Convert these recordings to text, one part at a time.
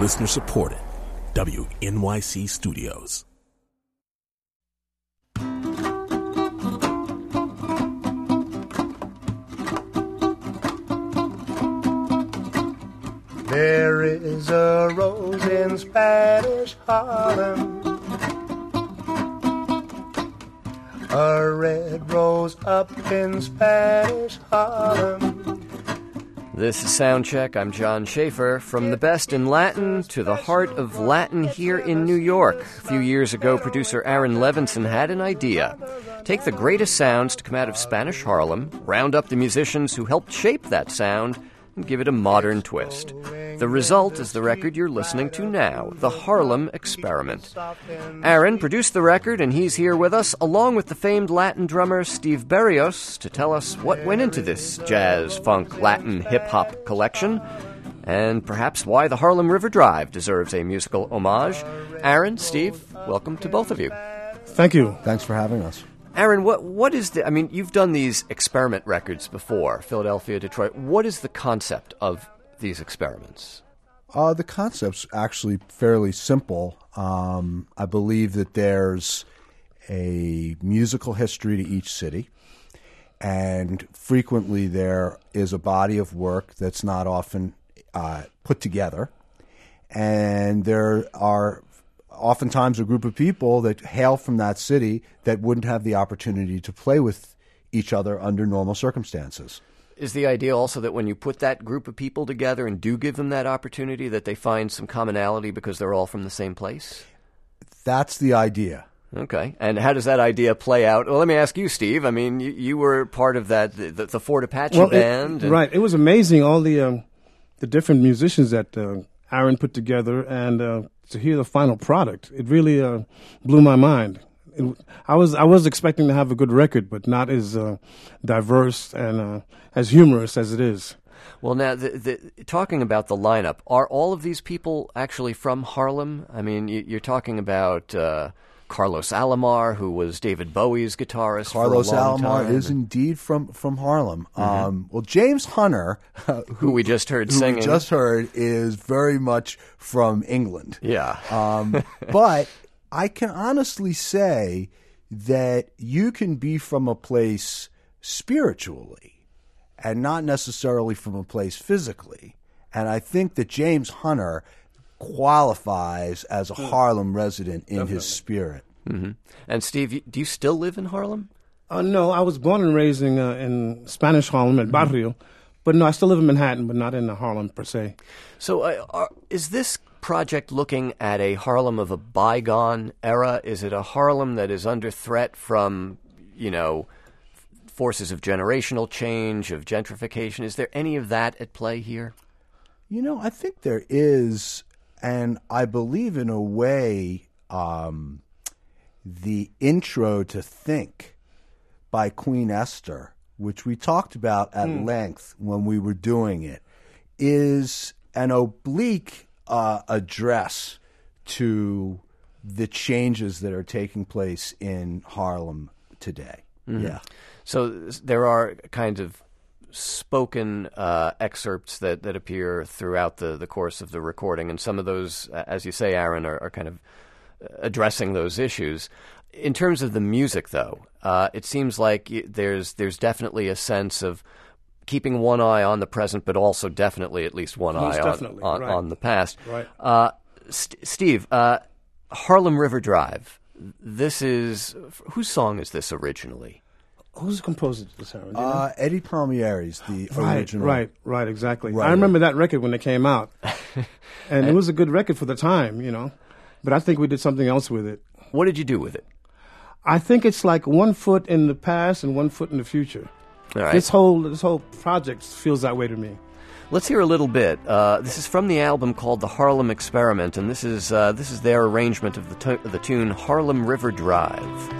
Listener supported. WNYC Studios. There is a rose in Spanish Harlem, a red rose up in Spanish Harlem. This is Soundcheck. I'm John Schaefer. From the best in Latin to the heart of Latin here in New York. A few years ago, producer Aaron Levinson had an idea. Take the greatest sounds to come out of Spanish Harlem, round up the musicians who helped shape that sound, and give it a modern twist. The result is the record you're listening to now, The Harlem Experiment. Aaron produced the record, and he's here with us, along with the famed Latin drummer Steve Berrios, to tell us what went into this jazz, funk, Latin, hip-hop collection, and perhaps why the Harlem River Drive deserves a musical homage. Aaron, Steve, welcome to both of you. Thank you. Thanks for having us. Aaron, what is the... I mean, you've done these experiment records before, Philadelphia, Detroit. What is the concept of these experiments? The concept's actually fairly simple. I believe that there's a musical history to each city, and frequently there is a body of work that's not often put together, and there are oftentimes a group of people that hail from that city that wouldn't have the opportunity to play with each other under normal circumstances. Is the idea also that when you put that group of people together and do give them that opportunity, that they find some commonality because they're all from the same place? That's the idea. Okay. And how does that idea play out? Well, let me ask you, Steve. I mean, you were part of that, the Fort Apache band. Right. It was amazing, all the different musicians that Aaron put together, and to hear the final product, it really blew my mind. I was expecting to have a good record, but not as diverse and as humorous as it is. Well, now, talking about the lineup, are all of these people actually from Harlem? I mean, you're talking about Carlos Alomar, who was David Bowie's guitarist Carlos for a long Alomar time. is indeed from Harlem. Mm-hmm. Well, James Hunter, who we just heard singing, is very much from England. Yeah. But I can honestly say that you can be from a place spiritually and not necessarily from a place physically. And I think that James Hunter qualifies as a Harlem resident in his spirit. Mm-hmm. And Steve, do you still live in Harlem? No, I was born and raised in Spanish Harlem, at Barrio. But no, I still live in Manhattan, but not in Harlem per se. So is this project looking at a Harlem of a bygone era? Is it a Harlem that is under threat from, forces of generational change, of gentrification? Is there any of that at play here? I think there is, and I believe in a way the intro to Think by Queen Esther, which we talked about at length when we were doing it, is an oblique address to the changes that are taking place in Harlem today. Mm-hmm. Yeah. So there are kind of spoken excerpts that appear throughout the course of the recording, and some of those, as you say, Aaron, are kind of addressing those issues. In terms of the music, though, it seems like there's definitely a sense of keeping one eye on the present, but also definitely at least one eye on the past. Right. Steve, Harlem River Drive. This is whose song is this originally? Who's the composer of this, Aaron? Eddie Palmieri's the original. Right, exactly. Right. I remember that record when it came out, and it was a good record for the time, But I think we did something else with it. What did you do with it? I think it's like 1 foot in the past and 1 foot in the future. All right. This whole project feels that way to me. Let's hear a little bit. This is from the album called The Harlem Experiment, and this is their arrangement of the tune Harlem River Drive.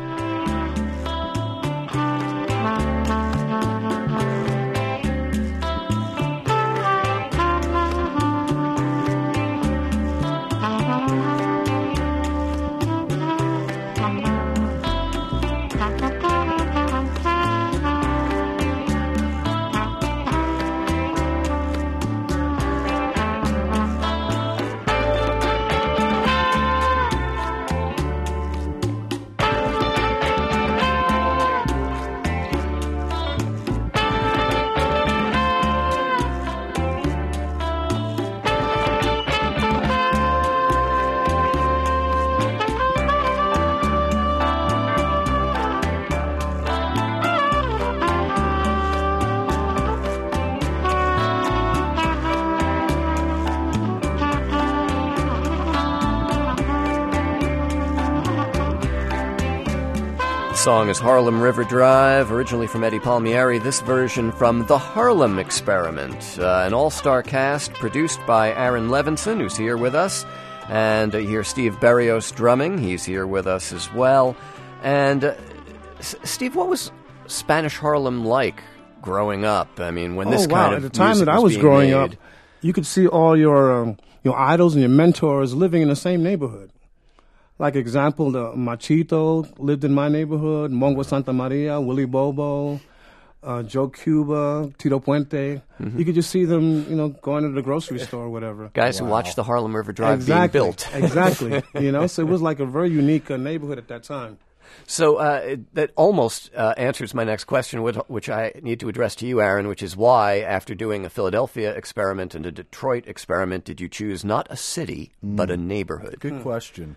song is Harlem River Drive, originally from Eddie Palmieri. This version from The Harlem Experiment, an all-star cast produced by Aaron Levinson, who's here with us. And you hear Steve Berrios drumming. He's here with us as well. And Steve, what was Spanish Harlem like growing up? I mean, when this kind of at the time music that I was growing made. up, you could see all your idols and your mentors living in the same neighborhood. Like example, the Machito lived in my neighborhood, Mongo Santa Maria, Willie Bobo, Joe Cuba, Tito Puente. Mm-hmm. You could just see them, going to the grocery store or whatever. Guys who watched the Harlem River Drive being built. Exactly. So it was like a very unique neighborhood at that time. So that almost answers my next question, which I need to address to you, Aaron, which is why, after doing a Philadelphia experiment and a Detroit experiment, did you choose not a city, but a neighborhood? Good question.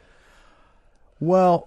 Well,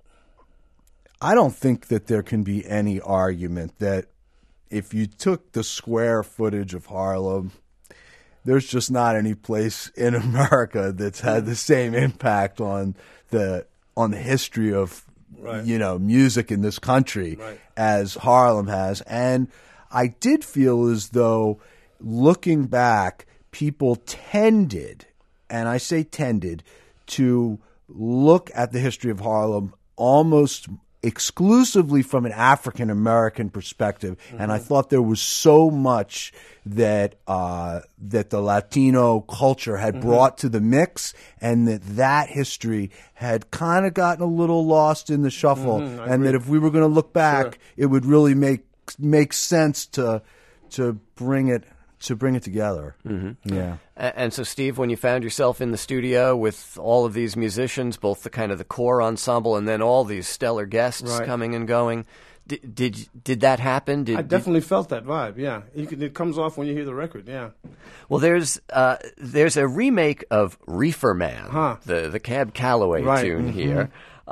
I don't think that there can be any argument that if you took the square footage of Harlem, there's just not any place in America that's had the same impact on the history of music in this country as Harlem has. And I did feel as though, looking back, people tended, and I say tended, to look at the history of Harlem almost exclusively from an African American perspective, and I thought there was so much that the Latino culture had brought to the mix, and that history had kind of gotten a little lost in the shuffle, and that if we were going to look back, it would really make sense to bring it together. Mm-hmm. Yeah. And so, Steve, when you found yourself in the studio with all of these musicians, both the core ensemble and then all these stellar guests coming and going, did that happen? I definitely felt that vibe. Yeah, it comes off when you hear the record. Yeah. Well, there's a remake of Reefer Man, the Cab Calloway tune here.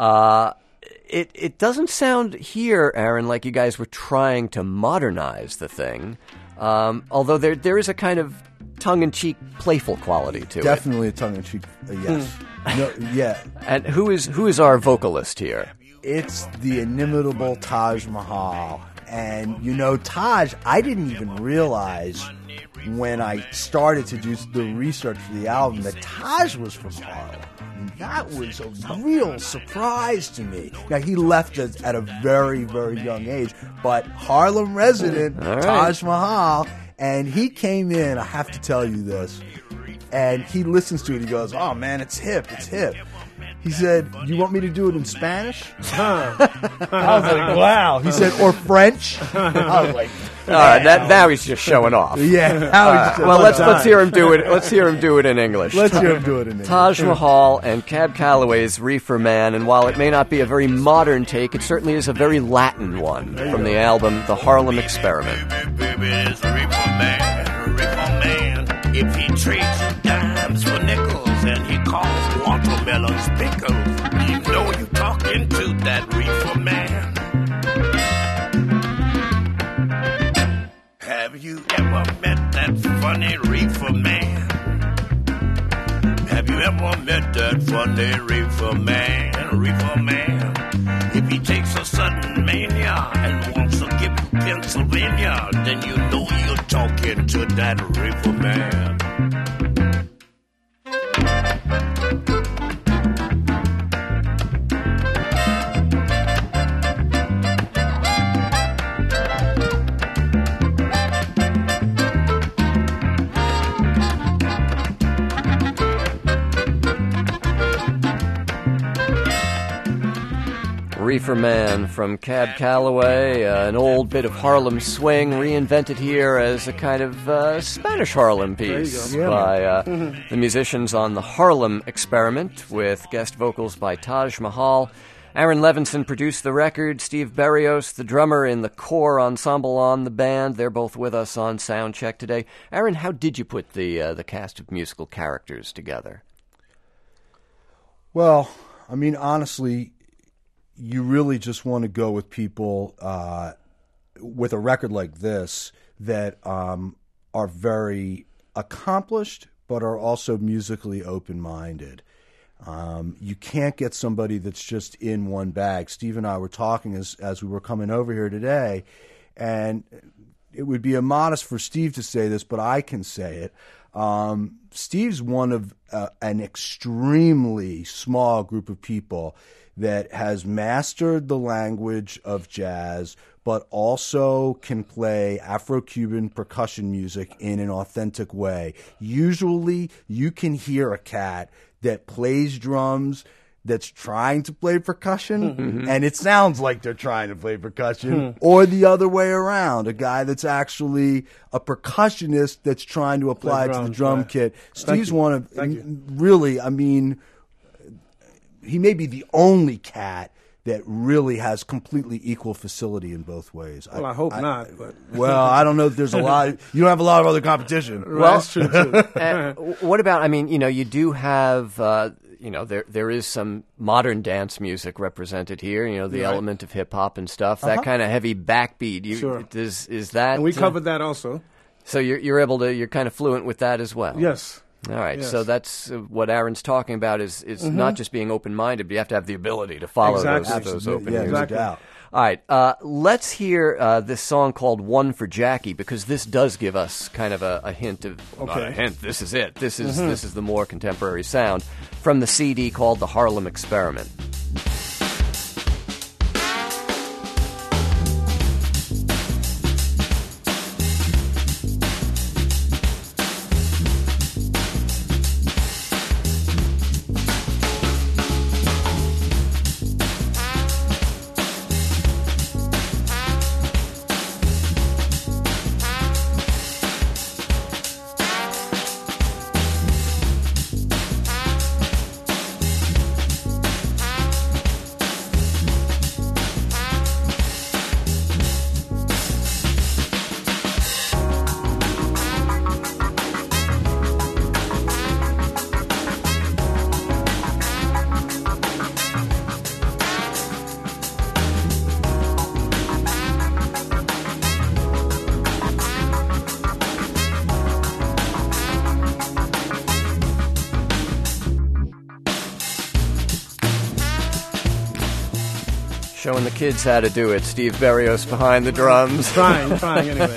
It doesn't sound here, Aaron, like you guys were trying to modernize the thing. Although there is a kind of tongue-in-cheek, playful quality to it. Definitely a tongue-in-cheek, yes. No, yeah. And who is our vocalist here? It's the inimitable Taj Mahal. And, Taj, I didn't even realize when I started to do the research for the album that Taj was from Harlem. That was a real surprise to me. Now, he left at a very, very young age, but Harlem resident, Taj Mahal, and he came in, I have to tell you this, and he listens to it, he goes, oh man, it's hip. He said, you want me to do it in Spanish? I was like, wow. He said, or French? I was like, all right, now he's just showing off. Yeah. Well, let's hear him do it. Let's hear him do it in English. Let's hear him do it in English. Taj Mahal and Cab Calloway's Reefer Man, and while it may not be a very modern take, it certainly is a very Latin one from the album The Harlem Experiment. Baby, it's Reefer Man. If he trades you dimes for nickels and he calls watermelons pickles, you know you're talking to that Reefer Man. Have you ever met that funny Reefer Man? Have you ever met that funny Reefer Man? Reefer Man. If he takes a sudden mania and wants to give you Pennsylvania, then you know you're talking to that Reefer Man. Reefer Man from Cab Calloway, an old bit of Harlem swing reinvented here as a kind of Spanish Harlem piece by the musicians on the Harlem Experiment with guest vocals by Taj Mahal. Aaron Levinson produced the record. Steve Berrios, the drummer in the core ensemble on the band. They're both with us on Soundcheck today. Aaron, how did you put the cast of musical characters together? Well, I mean, honestly, you really just want to go with people with a record like this that are very accomplished but are also musically open-minded. You can't get somebody that's just in one bag. Steve and I were talking as we were coming over here today, and it would be immodest for Steve to say this, but I can say it. Steve's one of an extremely small group of people that has mastered the language of jazz, but also can play Afro-Cuban percussion music in an authentic way. Usually, you can hear a cat that plays drums that's trying to play percussion, and it sounds like they're trying to play percussion, or the other way around, a guy that's actually a percussionist that's trying to apply it to the drum kit. Steve's one of, really, I mean, he may be the only cat that really has completely equal facility in both ways. Well, I hope not. But. Well, I don't know if there's a lot. You don't have a lot of other competition. Well, that's true, too. What about, I mean, you do have, there is some modern dance music represented here, the element of hip-hop and stuff, that kind of heavy backbeat. Sure. Is that... And we covered that also. So you're kind of fluent with that as well? Yes. All right, yes. So that's what Aaron's talking about is not just being open-minded, but you have to have the ability to follow those open yeah, music. no doubt. All right, let's hear this song called One for Jackie, because this does give us kind of a hint of, not a hint, this is it. This is the more contemporary sound from the CD called The Harlem Experiment. Showing the kids how to do it. Steve Berrios behind the drums. Trying anyway.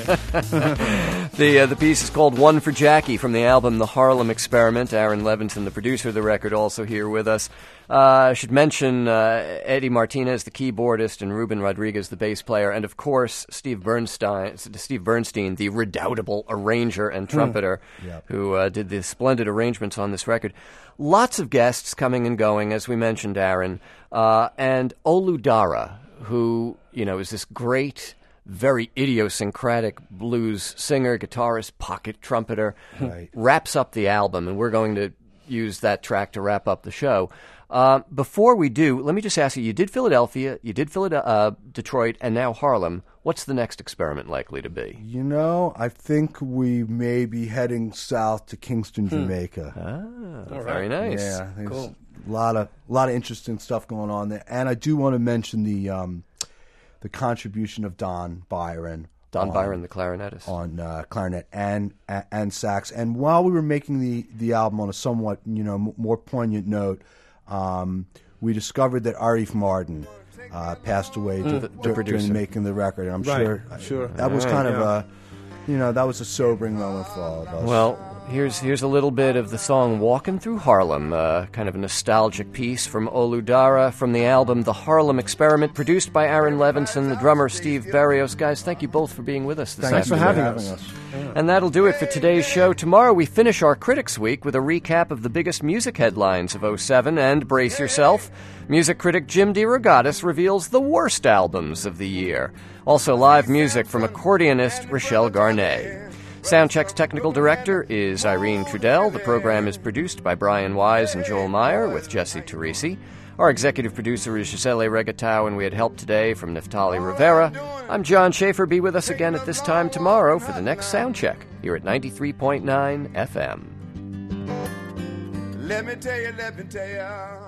The piece is called One for Jackie from the album The Harlem Experiment. Aaron Levinson, the producer of the record, also here with us. I should mention Eddie Martinez, the keyboardist, and Ruben Rodriguez, the bass player, and of course Steve Bernstein, the redoubtable arranger and trumpeter, who did the splendid arrangements on this record. Lots of guests coming and going, as we mentioned, Aaron, and Olu Dara, who is this great, very idiosyncratic blues singer, guitarist, pocket trumpeter, wraps up the album, and we're going to use that track to wrap up the show. Before we do, let me just ask you, you did Philadelphia, you did Detroit, and now Harlem. What's the next experiment likely to be? I think we may be heading south to Kingston, Jamaica. Very nice. Yeah, there's cool. a lot of interesting stuff going on there. And I do want to mention the contribution of Don Byron. Don Byron, the clarinetist. On clarinet and sax. And while we were making the album on a somewhat more poignant note, we discovered that Arif Mardin passed away during making the record. And I'm sure that was kind of that was a sobering moment for all of us. Well, here's a little bit of the song Walking Through Harlem, kind of a nostalgic piece from Olu Dara from the album The Harlem Experiment, produced by Aaron Levinson, the drummer Steve Berrios. Guys, thank you both for being with us this Thanks for afternoon. having us. And that'll do it for today's show. Tomorrow we finish our Critics Week with a recap of the biggest music headlines of 2007, and brace yourself, music critic Jim DeRogatis reveals the worst albums of the year. Also live music from accordionist Rochelle Garnet. Soundcheck's technical director is Irene Trudell. The program is produced by Brian Wise and Joel Meyer with Jesse Teresi. Our executive producer is Gisele Regatau, and we had help today from Naftali Rivera. I'm John Schaefer. Be with us again at this time tomorrow for the next Soundcheck here at 93.9 FM. Let me tell you.